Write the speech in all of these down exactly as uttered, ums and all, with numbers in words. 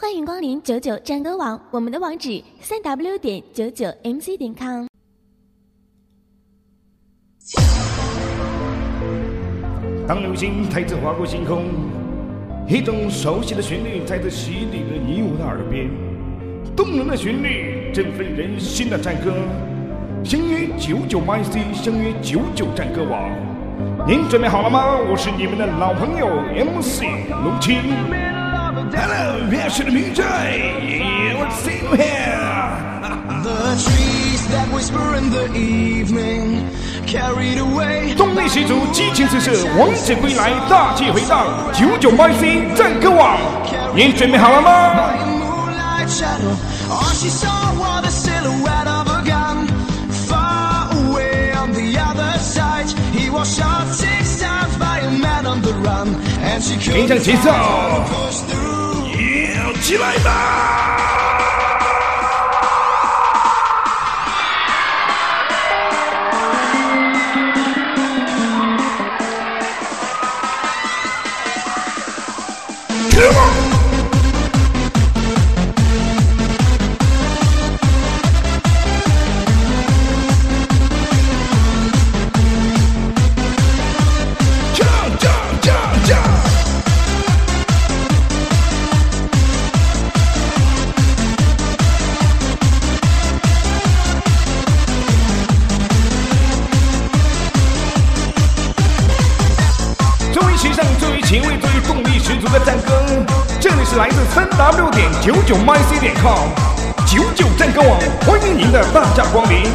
欢迎光临九九战歌网，我们的网址三 w 点九九 m c 点 com。 当流星再次划过星空，一种熟悉的旋律再次洗礼了你我的耳边，动人的旋律，振奋人心的战歌。相约九九 M C， 相约九九战歌网。您准备好了吗？我是你们的老朋友 M C 龙青。Hello， 我是米仔 ，Let's see you here。The trees that whisper in the evening carried away。动力十足，激情四射，王者归来，大气回荡，九九 M C 战歌网，您准备好了吗？跟上节奏，摇起来吧！前卫最动力十足的战歌，这里是来自三 w 点九九 m c 点 com 九九战歌网，欢迎您的大驾光临。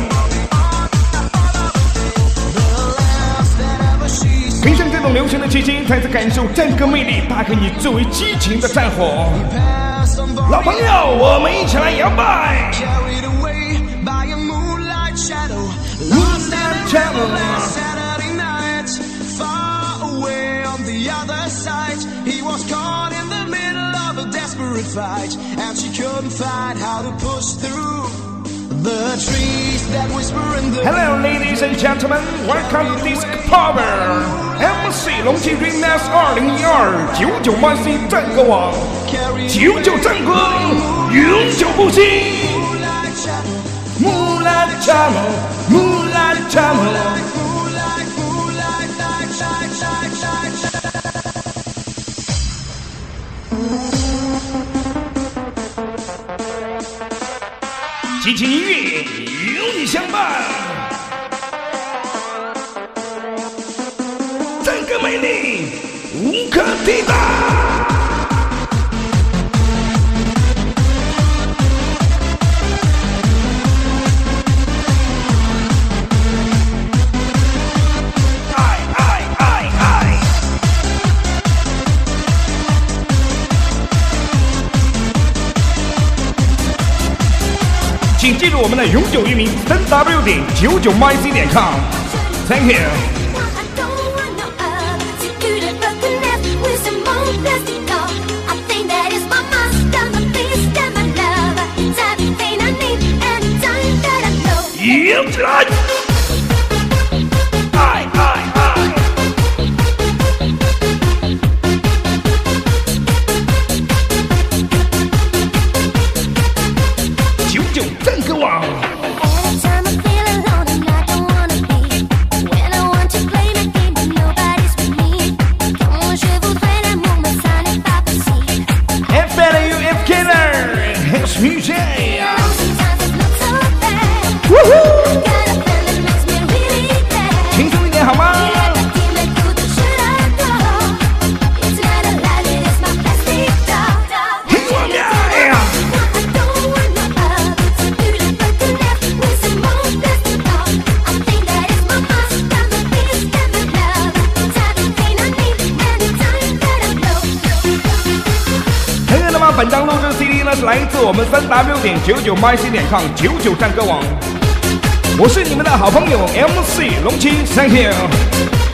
凭上这种流行的气息，再次感受战歌魅力，打开你最为激情的战火。老朋友，我们一起来摇摆。He was caught in the middle of a desperate fight, and she couldn't find how to push through the trees that whisper in the. Hello, ladies and gentlemen, welcome to Disc Power M C 龙气 Remix 二零一二九九 M C 战歌网，九九战歌永久不息。Moonlight Channel, Moonlight Channel。激情音乐有你相伴，战歌魅力无可替代。请记住我们的永久域名三 w 点九九 m c 点 com。Thank you。摇起来！爱爱爱！九九战歌网。F L U F Killer，House Music。轻松一点好吗？本张录制 C D 呢是来自我们三 w 点九九 m c 点 com 九九战歌网，我是你们的好朋友 M C 龙七 ，Thank you。